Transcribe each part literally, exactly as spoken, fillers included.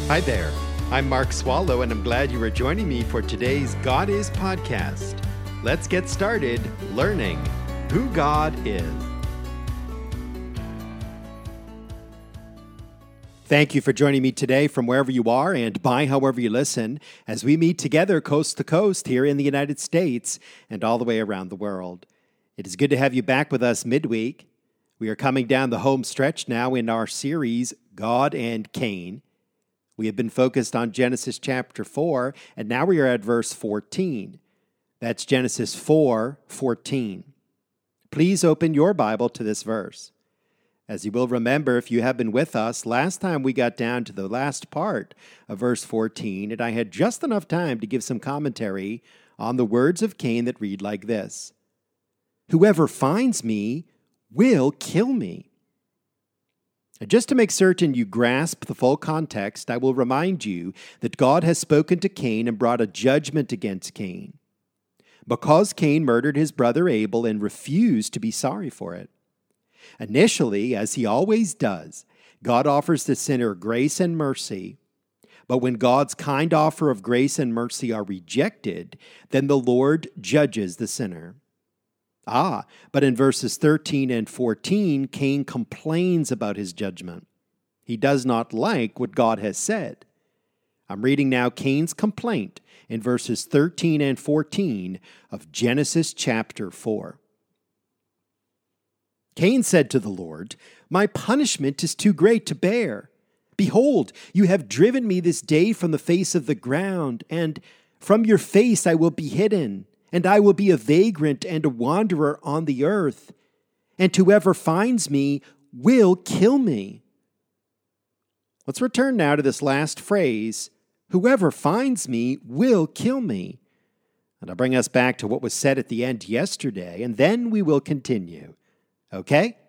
Hi there. I'm Mark Swallow, and I'm glad you are joining me for today's God Is podcast. Let's get started learning who God is. Thank you for joining me today from wherever you are and by however you listen as we meet together coast to coast here in the United States and all the way around the world. It is good to have you back with us midweek. We are coming down the home stretch now in our series, God and Cain. We have been focused on Genesis chapter four, and now we are at verse fourteen. That's Genesis four fourteen. Please open your Bible to this verse. As you will remember, if you have been with us, last time we got down to the last part of verse fourteen, and I had just enough time to give some commentary on the words of Cain that read like this: "Whoever finds me will kill me." Just to make certain you grasp the full context, I will remind you that God has spoken to Cain and brought a judgment against Cain, because Cain murdered his brother Abel and refused to be sorry for it. Initially, as he always does, God offers the sinner grace and mercy, but when God's kind offer of grace and mercy are rejected, then the Lord judges the sinner. Ah, but in verses thirteen and fourteen, Cain complains about his judgment. He does not like what God has said. I'm reading now Cain's complaint in verses thirteen and fourteen of Genesis chapter four. Cain said to the Lord, "My punishment is too great to bear. Behold, you have driven me this day from the face of the ground, and from your face I will be hidden. And I will be a vagrant and a wanderer on the earth, and whoever finds me will kill me." Let's return now to this last phrase, "whoever finds me will kill me." And I'll bring us back to what was said at the end yesterday, and then we will continue. Okay?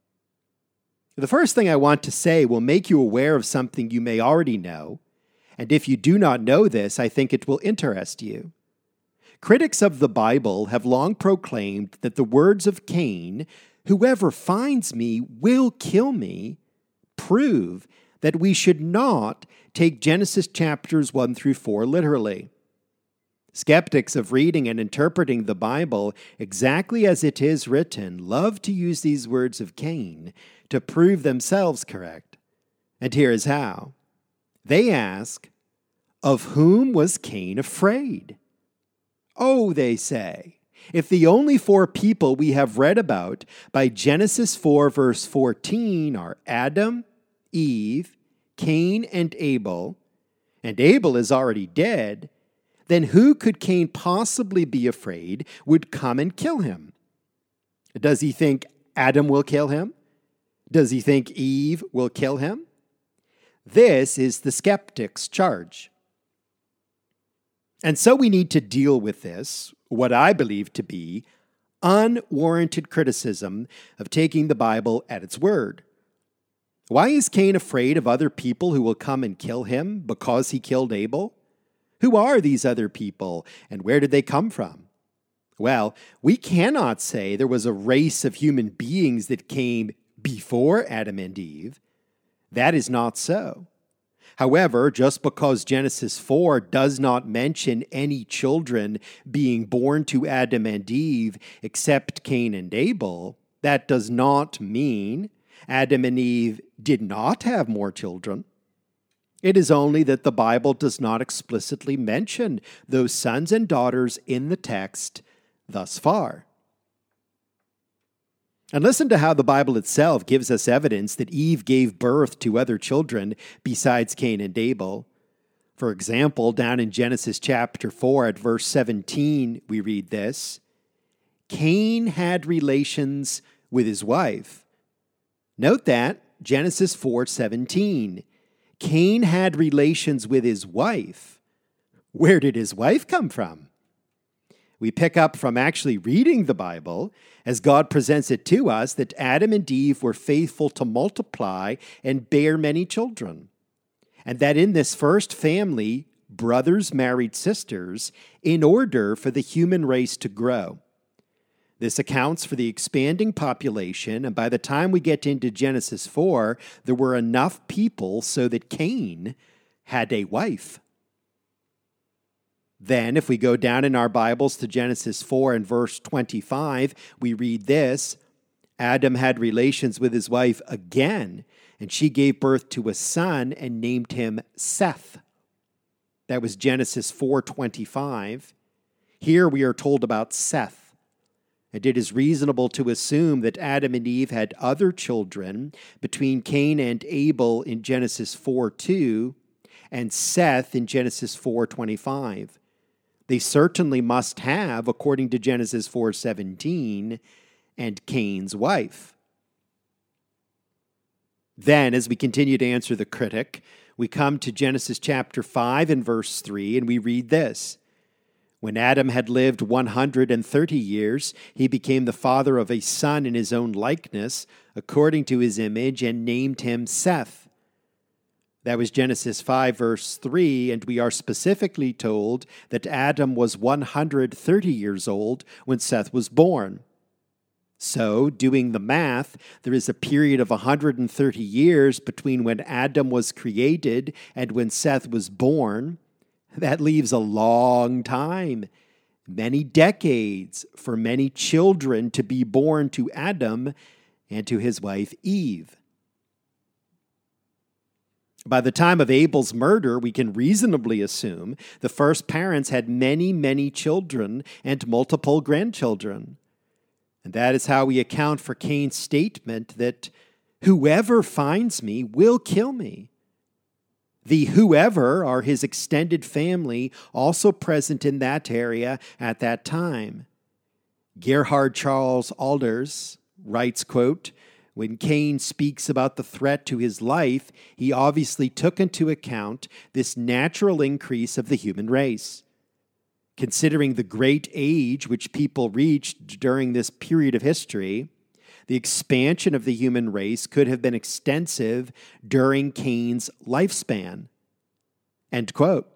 The first thing I want to say will make you aware of something you may already know, and if you do not know this, I think it will interest you. Critics of the Bible have long proclaimed that the words of Cain, "whoever finds me will kill me," prove that we should not take Genesis chapters one through four literally. Skeptics of reading and interpreting the Bible exactly as it is written love to use these words of Cain to prove themselves correct. And here is how. They ask, of whom was Cain afraid? Oh, they say, if the only four people we have read about by Genesis four verse fourteen are Adam, Eve, Cain, and Abel, and Abel is already dead, then who could Cain possibly be afraid would come and kill him? Does he think Adam will kill him? Does he think Eve will kill him? This is the skeptic's charge. And so we need to deal with this, what I believe to be unwarranted criticism of taking the Bible at its word. Why is Cain afraid of other people who will come and kill him because he killed Abel? Who are these other people, and where did they come from? Well, we cannot say there was a race of human beings that came before Adam and Eve. That is not so. However, just because Genesis four does not mention any children being born to Adam and Eve except Cain and Abel, that does not mean Adam and Eve did not have more children. It is only that the Bible does not explicitly mention those sons and daughters in the text thus far. And listen to how the Bible itself gives us evidence that Eve gave birth to other children besides Cain and Abel. For example, down in Genesis chapter four at verse seventeen, we read this: Cain had relations with his wife. Note that, Genesis four seventeen. Cain had relations with his wife. Where did his wife come from? We pick up from actually reading the Bible, as God presents it to us, that Adam and Eve were faithful to multiply and bear many children, and that in this first family, brothers married sisters in order for the human race to grow. This accounts for the expanding population, and by the time we get into Genesis four, there were enough people so that Cain had a wife. Then, if we go down in our Bibles to Genesis four and verse twenty-five, we read this: Adam had relations with his wife again, and she gave birth to a son and named him Seth. That was Genesis four twenty-five. Here we are told about Seth. And it is reasonable to assume that Adam and Eve had other children between Cain and Abel in Genesis four two and Seth in Genesis four twenty-five. They certainly must have, according to Genesis four seventeen, and Cain's wife. Then, as we continue to answer the critic, we come to Genesis chapter five and verse three, and we read this: When Adam had lived one hundred thirty years, he became the father of a son in his own likeness, according to his image, and named him Seth. That was Genesis five, verse three, and we are specifically told that Adam was one hundred thirty years old when Seth was born. So, doing the math, there is a period of one hundred thirty years between when Adam was created and when Seth was born. That leaves a long time, many decades, for many children to be born to Adam and to his wife Eve. By the time of Abel's murder, we can reasonably assume the first parents had many, many children and multiple grandchildren. And that is how we account for Cain's statement that whoever finds me will kill me. The whoever are his extended family, also present in that area at that time. Gerhard Charles Alders writes, quote, When Cain speaks about the threat to his life, he obviously took into account this natural increase of the human race. Considering the great age which people reached during this period of history, the expansion of the human race could have been extensive during Cain's lifespan. End quote.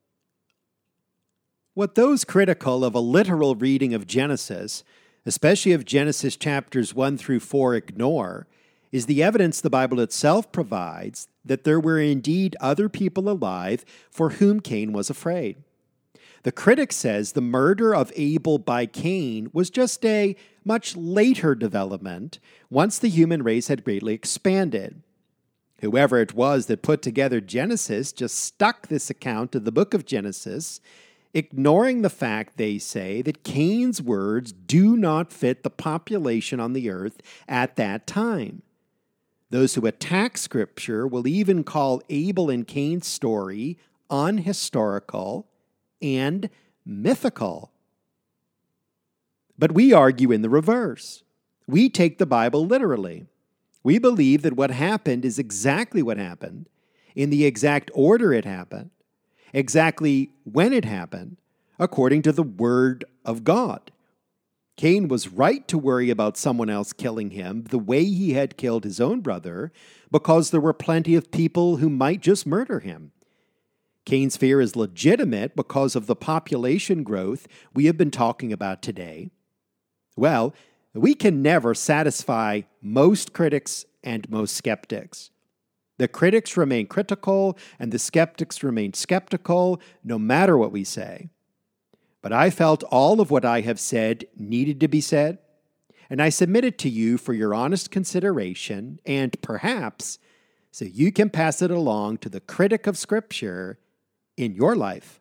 What those critical of a literal reading of Genesis, especially of Genesis chapters one through four, ignore, is the evidence the Bible itself provides that there were indeed other people alive for whom Cain was afraid. The critic says the murder of Abel by Cain was just a much later development once the human race had greatly expanded. Whoever it was that put together Genesis just stuck this account of the book of Genesis, ignoring the fact, they say, that Cain's words do not fit the population on the earth at that time. Those who attack Scripture will even call Abel and Cain's story unhistorical and mythical. But we argue in the reverse. We take the Bible literally. We believe that what happened is exactly what happened, in the exact order it happened, exactly when it happened, according to the Word of God. Cain was right to worry about someone else killing him the way he had killed his own brother, because there were plenty of people who might just murder him. Cain's fear is legitimate because of the population growth we have been talking about today. Well, we can never satisfy most critics and most skeptics. The critics remain critical and the skeptics remain skeptical, no matter what we say. But I felt all of what I have said needed to be said, and I submit it to you for your honest consideration and perhaps so you can pass it along to the critic of Scripture in your life.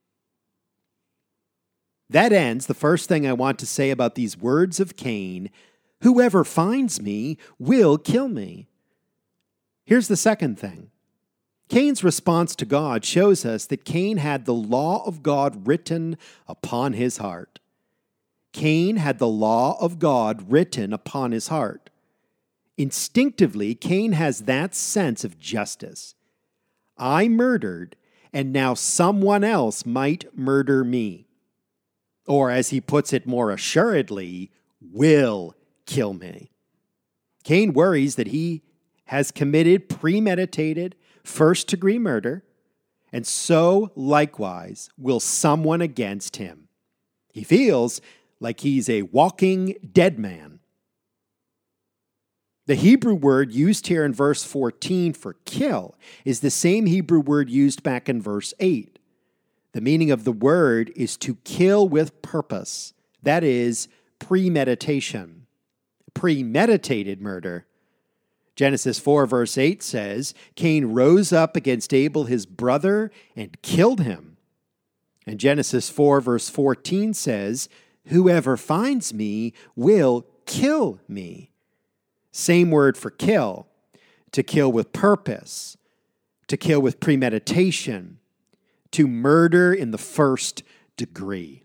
That ends the first thing I want to say about these words of Cain: whoever finds me will kill me. Here's the second thing. Cain's response to God shows us that Cain had the law of God written upon his heart. Cain had the law of God written upon his heart. Instinctively, Cain has that sense of justice. I murdered, and now someone else might murder me. Or, as he puts it more assuredly, will kill me. Cain worries that he has committed premeditated, first-degree murder, and so likewise will someone against him. He feels like he's a walking dead man. The Hebrew word used here in verse fourteen for kill is the same Hebrew word used back in verse eight. The meaning of the word is to kill with purpose. That is premeditation. Premeditated murder. Genesis four verse eight says, Cain rose up against Abel his brother and killed him. And Genesis four verse fourteen says, whoever finds me will kill me. Same word for kill, to kill with purpose, to kill with premeditation, to murder in the first degree.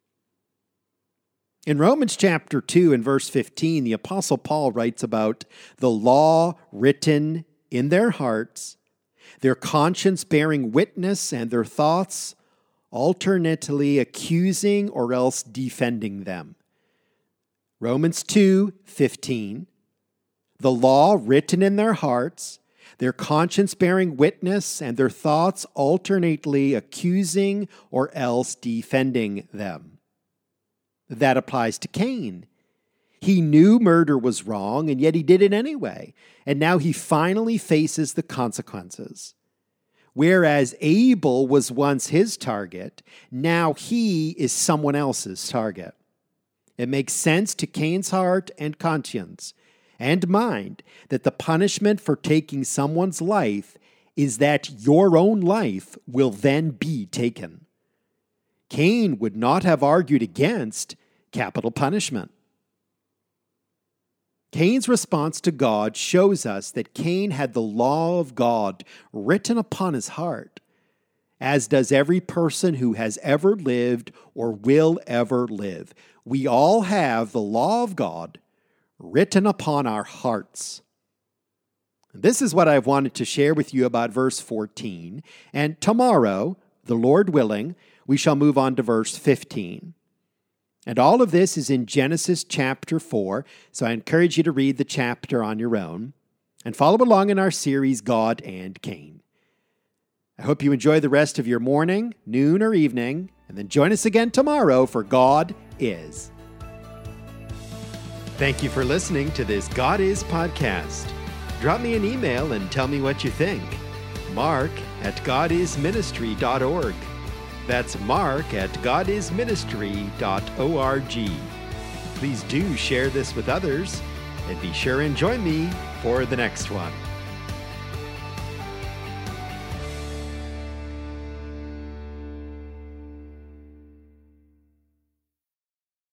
In Romans chapter two and verse fifteen, the Apostle Paul writes about the law written in their hearts, their conscience bearing witness, and their thoughts alternately accusing or else defending them. Romans two fifteen. The law written in their hearts, their conscience bearing witness, and their thoughts alternately accusing or else defending them. That applies to Cain. He knew murder was wrong, and yet he did it anyway, and now he finally faces the consequences. Whereas Abel was once his target, now he is someone else's target. It makes sense to Cain's heart and conscience and mind that the punishment for taking someone's life is that your own life will then be taken. Cain would not have argued against capital punishment. Cain's response to God shows us that Cain had the law of God written upon his heart, as does every person who has ever lived or will ever live. We all have the law of God written upon our hearts. This is what I've wanted to share with you about verse fourteen, and tomorrow, the Lord willing, we shall move on to verse fifteen. And all of this is in Genesis chapter four, so I encourage you to read the chapter on your own and follow along in our series, God and Cain. I hope you enjoy the rest of your morning, noon, or evening, and then join us again tomorrow for God Is. Thank you for listening to this God Is podcast. Drop me an email and tell me what you think. Mark at god is ministry dot org. That's Mark at god is ministry dot org. Please do share this with others, and be sure and join me for the next one.